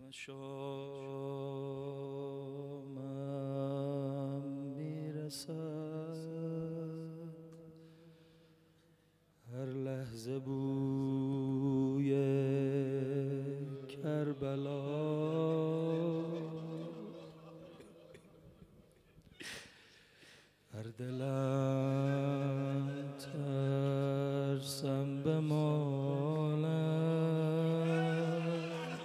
مشامم میرسد هر لحظه بوی کربلا هر دلم ترسم بمالم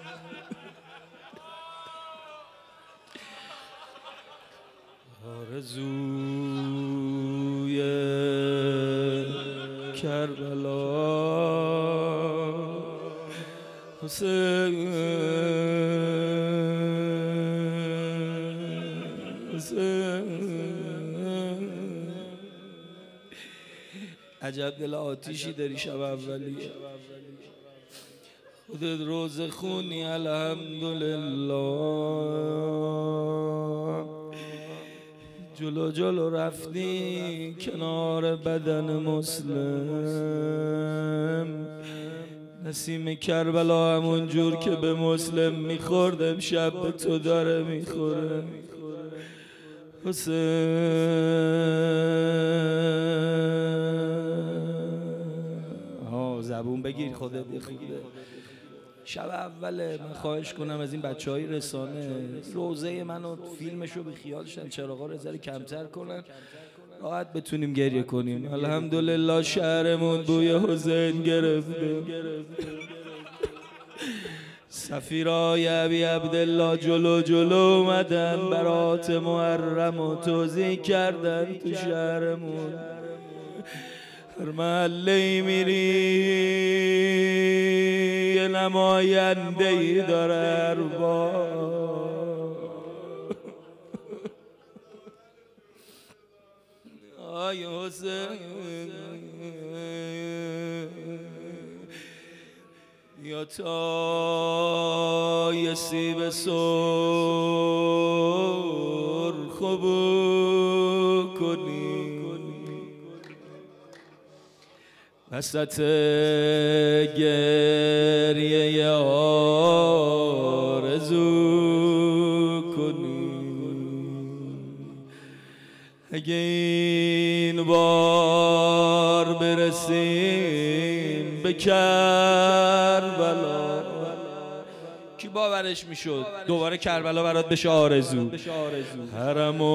آرزوی کربلا حسین عجب دل آتیشی داری شب اولی خودت روز خونی الحمدلله جلو جلو رفتی کنار بدن مسلم نسیم کربلا همون جور که به مسلم میخورد امشب به تو داره میخوره حسین زبون بگیر خودت خوده شب اوله من خواهش کنم از این بچهای رسانه روزه منو فیلمشو به خیال شن چراغا رو ذره کمتر کنن راحت بتونیم گریه کنیم الحمدلله شهرمون بوی حسین گرفته سفیرای ابی عبدالله جلو جلو اومدن برات محرم و توزیع کردن تو شهرمون هر محله ای میری یه نماینده ای داره ارباب آی حسین یا تا یه سیب سرخ بو کنی وسط گریه آرزو کنی اگه این بار برسیم به کربلا کی باورش میشد دوباره کربلا برات بشه آرزو حرمو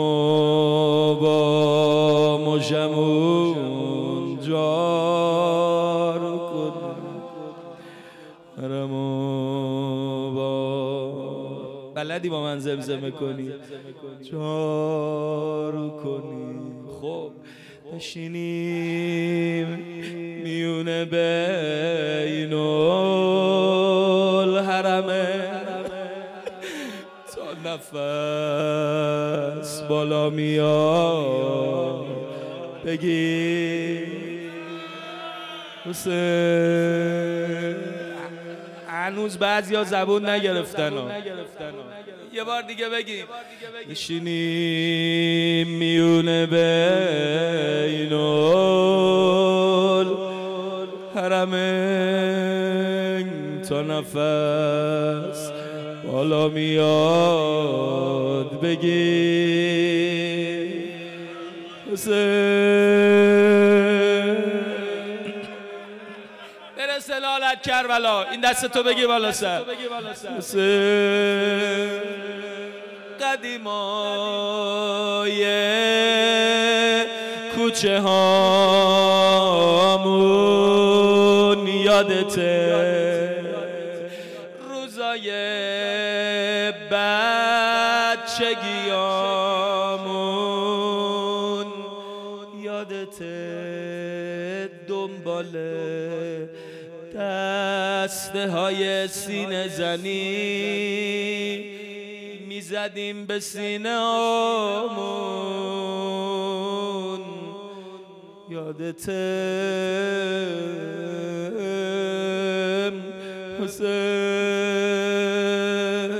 با مجمون جار کن حرمو با بلدی با من زمزمه کنی جار کنی خب بشینیم میونه بین الحرمه تا نفس بالا میاد بگی حسین هنوز بعضیا زبون نگرفتن یه بار دیگه بگیم بشینیم میونه بین الحرمین تا نفس بالا میاد بگی حسین برسه لالت کربلا این دست تو بگی بالا سر حسین قدیمای کوچه هامون یادته روزای بچگیامون یادته دنبال دسته های سینه زنی میزدیم به سینه آمون یادته حسین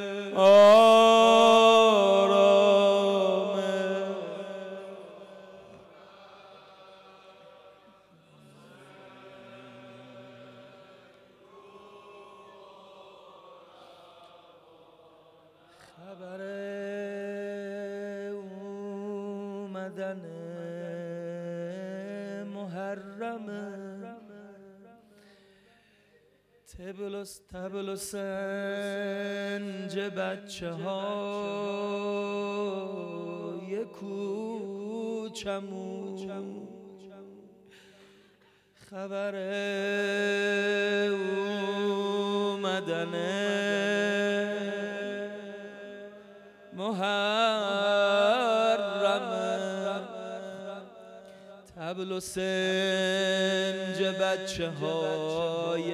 آرامه خبر اومدن محرمه، تبل و سنج بچه های کوچمون، خبر اومدن محرمه، تبل و سنج بچه های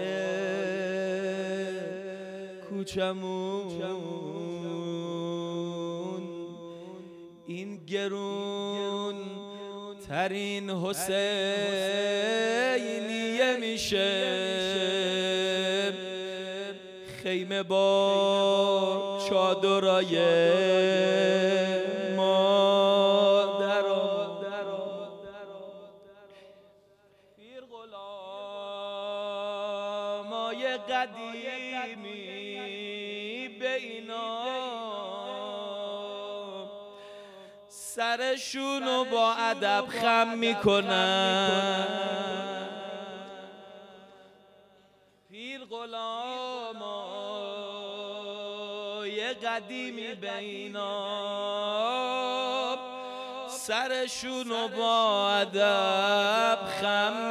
کوچمون، این گرون ترین حسینیه میشه، خیمه با چادرای مادرها، پیر غلامای قدیمی به اینا سرشونو با ادب خم میکنن، پیر غلامای قدیمی به اینا سرشونو با ادب خم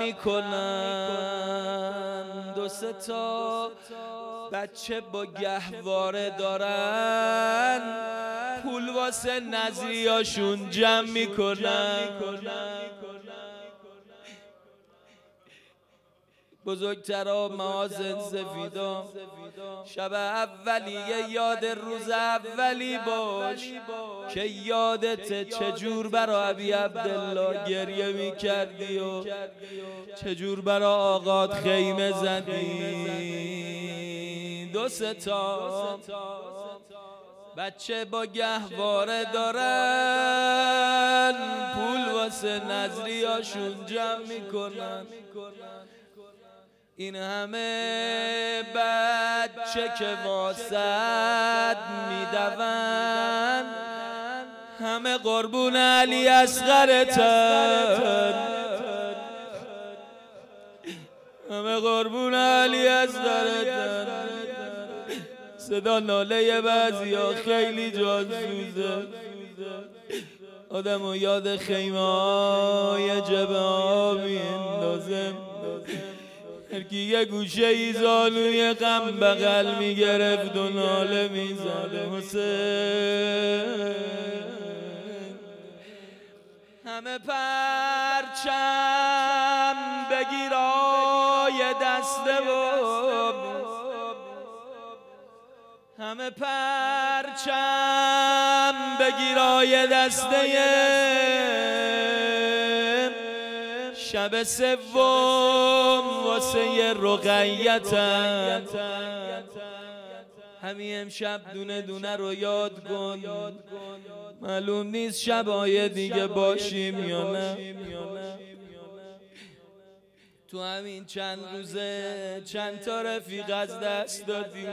میکنن، دو سه تا بچه با گهواره دارن، پول واسه نظریاشون جمع میکنن، بزرگترا مازن سفیدا شب اولیه یاد روز اولی باش که یادت چجور برا ابی عبدالله گریه میکردی و چجور برا آقات خیمه زدی. دو سه تا بچه با گهواره دارن، پول واسه نظریاشون جمع میکنن، این همه بچه که واسد میدون، همه قربون علی اصغرتن، همه قربون علی اصغرتن. صدا ناله بعضیا خیلی جاسوسه، آدمو یاد خیمه های جبه ها میندازه، هرکی یه گوشه ای زانوی غم بغل میگرفت و ناله میزد حسین. همه پرچم بگیرای دسته و همه پرچم بگیرای دسته، شب سوم واسه رقیتن، همین امشب دونه دونه رو یاد کن، معلوم نیست شبای دیگه باشیم یا نه. تو همین چند روزه چند تا رفیق از دست دادیم،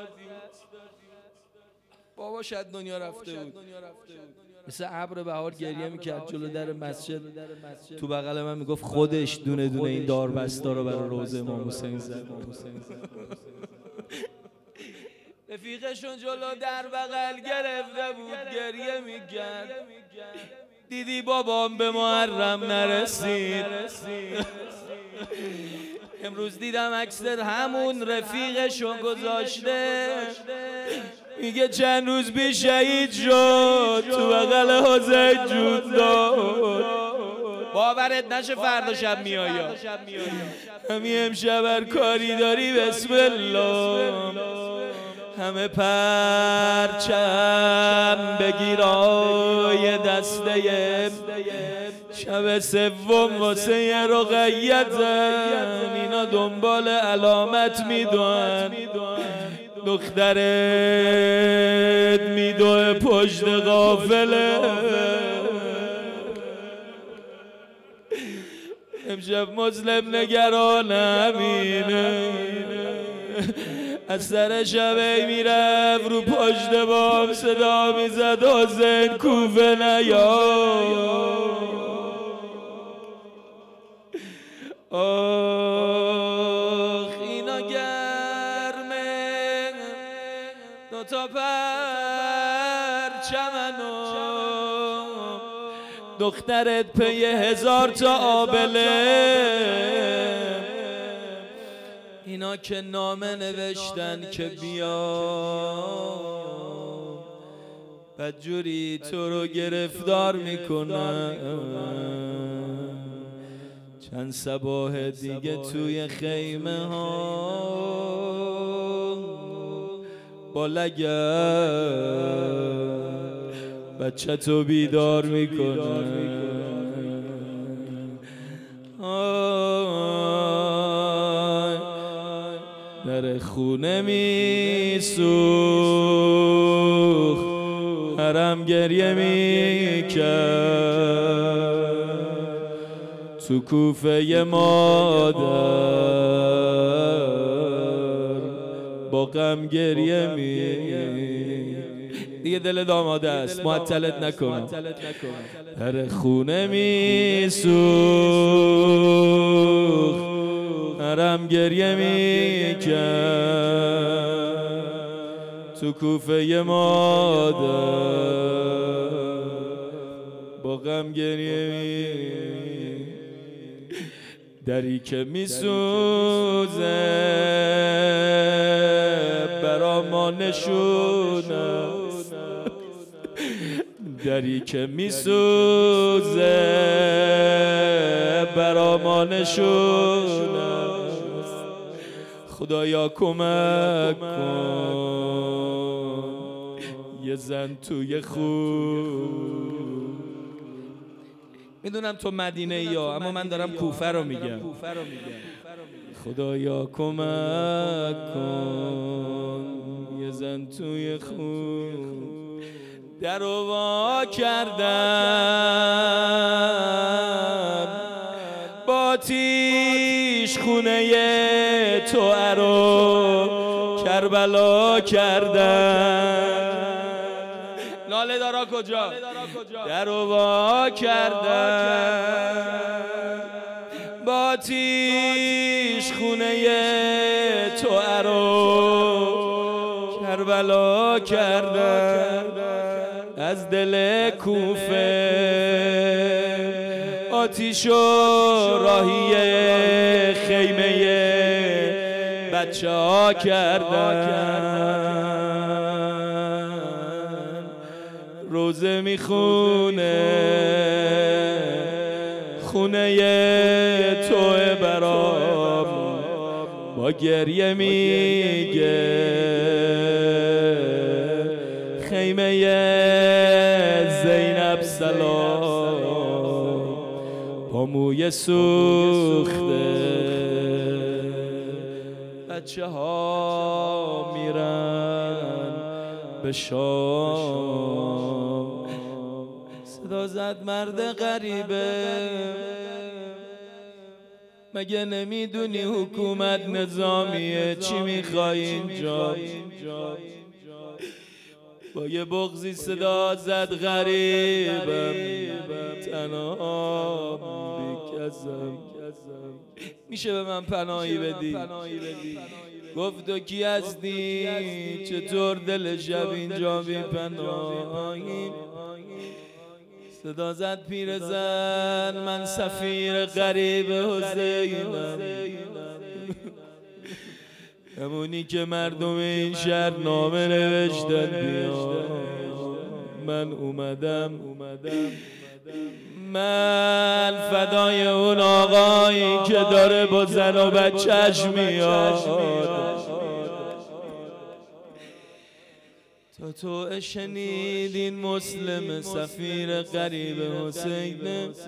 بابا شاید دنیا رفته بود، مثل ابر بهار گریه میکرد جلو در مسجد، تو بغل من میگفت خودش دونه دونه این داربستا رو برای روزه امام حسین زد. رفیقشون جلو در بغل گرفته بود گریه میکرد، دیدی بابام به محرم نرسید. امروز دیدم اکثر همون رفیقشو گذاشته، میگه چند روز پیش شهید شد، تو بغل حسین جون داد، باورت نشه فردا شب میایی، همین امشب هر کاری داری بسم الله، همه پرچم بگیرای دسته، شب سوم واسه رقیتن، اینا دنبال علامت میدون، دخترت میدوه پشت قافله، امشب مسلم نگران همینه، از سر شبه میرفت رو پشت بام صدا میزد حسین کوفه نیا. آخ اینا گرمه دوتا پرچمنو دخترت پی 1000 تا آبله. اینا که نامه نوشتن که بیا بدجوری تو رو گرفتار میکنن. چند صبح دیگه توی خیمه ها با لگد بچه تو بیدار میکنن. در خونه میسوخت حرم گریه میکرد تو کوفه مادر با غم گریه دیگه دل داماده است معطلت نکنم. در خونه میسوخت حرم گریه میکرد تو کوفه مادر با غم گریه دری که میسوزه برا ما نشونه، دری که میسوزه برا ما نشونه. خدایا کمک کن یه زن توی خون. میدونم تو مدینه یا اما من دارم کوفه رو میگم. خدایا کمک کن یه زن توی خون. در رو وا کردم با آتیش خونه تو رو کربلا کردم. لاله دارا کجا؟ در رو وا کردم با آتیش خونه تو رو کربلا کردم. از دل کوفه آتیش و راهی خیمه بچه ها کردن. روزه میخونه خونه توه برام با گریه میگه خیمه زینب سلام با موی سوخته. بچه ها میرن به شام. صدا زد مرد غریبه مگه نمیدونی حکومت نظامیه؟ چی میخوای اینجا؟ با یه بغضی صدا زد غریبم تنها بیکسم. میشه به من پناهی بدی؟ گفت تو کی هستی؟ چطور دل شب اینجا بی پناهی؟ صدا زد پیرزن من سفیر غریب حسینم، همونی که مردم این شهر نامه نوشتن بیا. من اومدم من فدای اون آقایی که داره با زن و بچه‌ش میاد. تا تو شنیدین مسلم سفیر غریب حسین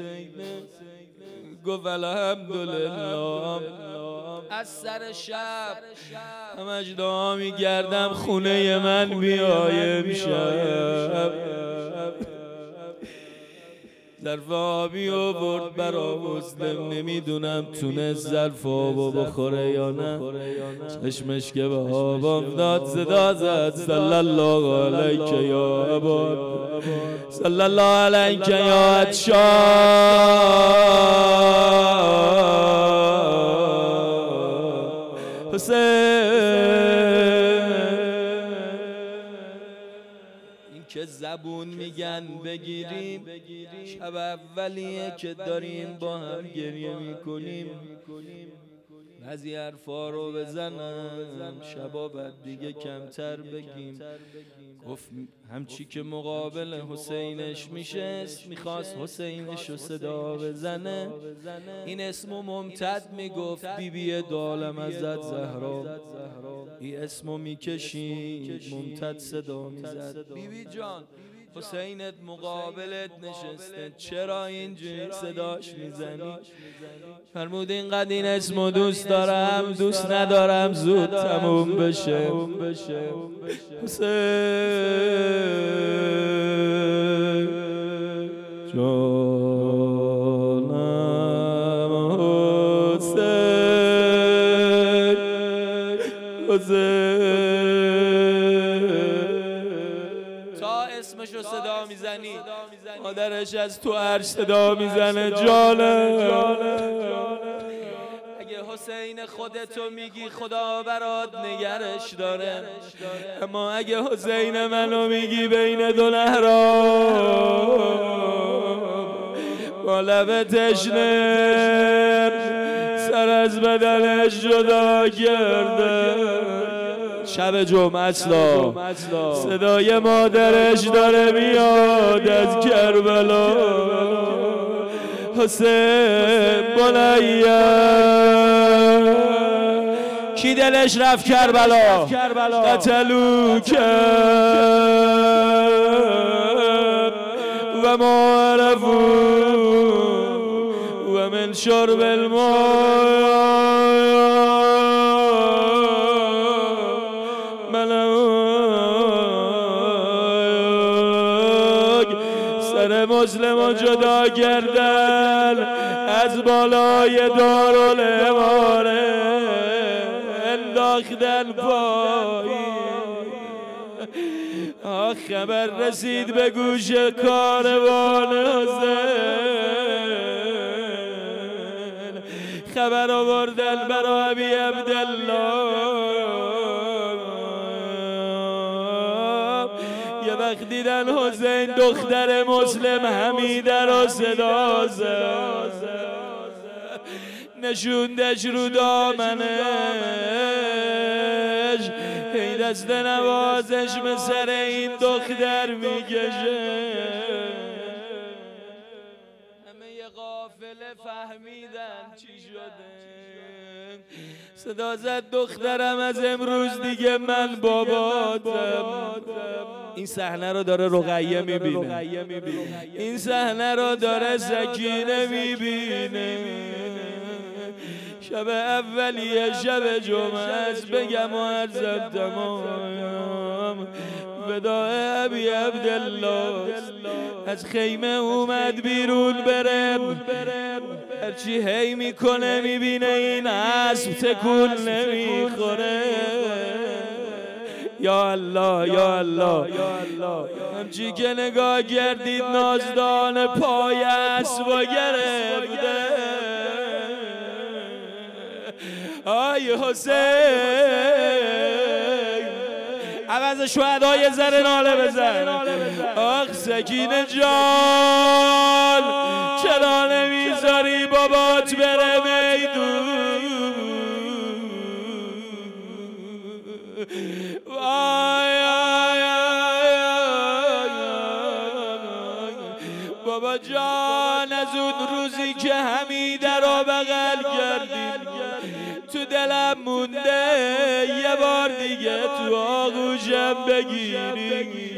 گفت الحمدلله. از سر شب همش دعا میگردم خونه من بیای امشب. ظرف آبی آورد برا مسلم، نمیدونم تونست ظرف آبو بخوره یا نه. چشمش که به آب افتاد صدا زد صلی الله علیک یا ابا، صلی الله علیک یا این که زبون میگن بگیریم، شب اولیه که داریم با هم گریه میکنیم. بعضی حرفا رو بزنم شبا بعد دیگه کمتر بگیم. گفت همچی که مقابل حسینش میشست میخواست حسینش رو صدا بزنه. این اسمو ممتد میگفت بیبی دالم ازت زهرا، این اسمو میکشید ممتد صدا میزد بیبی جان حسینت مقابلت نشسته، چرا اینجوری صداش میزنی؟ فرمود اینقدر این اسمو دوست دارم، دوست ندارم زود تموم بشه. حسین جانم، حسین اسمشو صدا میزنی مادرش از تو عرش صدا میزنه جانم. اگه حسین خودتو میگی خدا برات نگرش داره، اما اگه حسین منو میگی بین دو نهراب با لب تشنه سر از بدنش جدا کرده. شب جمعه اصلا صدای مادرش داره میاد از کربلا. حسین بنیه کی دلش رفت کربلا، قتلو کرد و ما عرفو و من شرب الماء سر مسلم جدا کردن از بالای دارالاماره انداختن پایین. خبر رسید به گوش کاروان حسین، خبر آوردن برای ابی عبدالله. یه وقت دیدن حسین دختر مسلم حمیده را صدا زد، نشوندش رو دامنش، هی دست نوازش به سر این دختر میکشه. همه یه قافله فهمیدن چی شده، صدا زد دخترم از امروز دیگه من باباتم. این صحنه رو داره رقیه میبینه، این صحنه رو داره سکینه میبینه. شب اولیه شب جمعه است، بگم و عرضم تمام وداع ابی عبدالله. از خیمه اومد بیرون برم، هرچی هی میکنه میبینه این اسب تکون نمیخوره. یا الله یا الله، همچی که نگاه کردید نازدان پای اسب گرفته. آی حسین عوض شهدای زر ناله بزن. آخ سکینه جان چرا نمیذاری بابات بره میدون؟ بابا جان از اون روزی که حمیده را بغل کردیم تو دلم مونده یه بار دیگه تو آغوشم بگیری.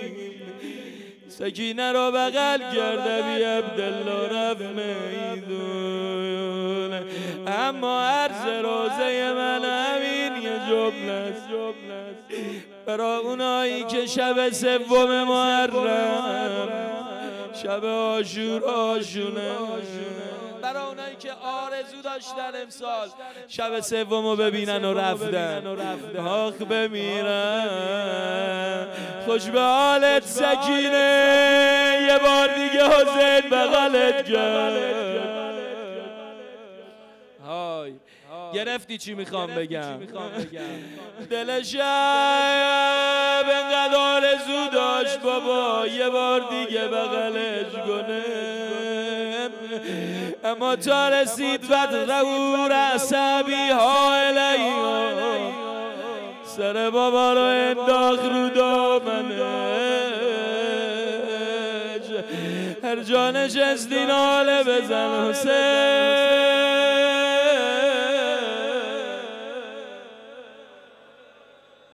سکینه را بغل کرده بی عبدالله رفت میدون، اما عرض روزه من همین یه جمله است برای اونایی که شب سوم محرم شب عاشوراشونه. برای اونایی که آرزو داشتن امسال شب سومو ببینن و رفتن، آخ بمیرن. خوش به حالت سکینه، یه بار دیگه حسین بغلت کرد. های گرفتی چی میخوام بگم؟ دلش انقدر آرزو داشت بابا یه بار دیگه بغلش کنه، اما تا رسید بدرور عصبی ها الیها، سر بابا رو انداخت رو دامنش، هر جا نشستی ناله بزن حسین.